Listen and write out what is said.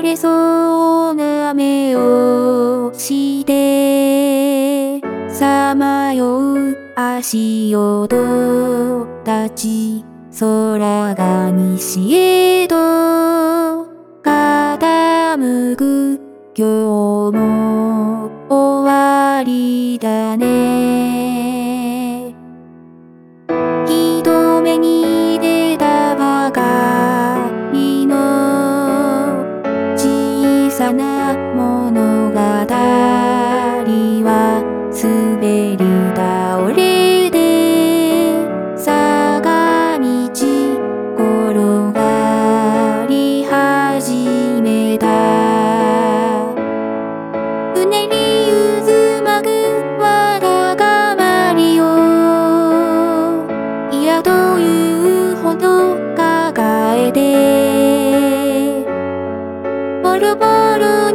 れそうな目をしてさまよう足音たち、空が西へと傾く。今日も終わりだね。人目に出たばかりの小さな物語は滑り倒れて坂道転がり始めた。船に渦巻くわだかまりを嫌というほど抱えてボロボロ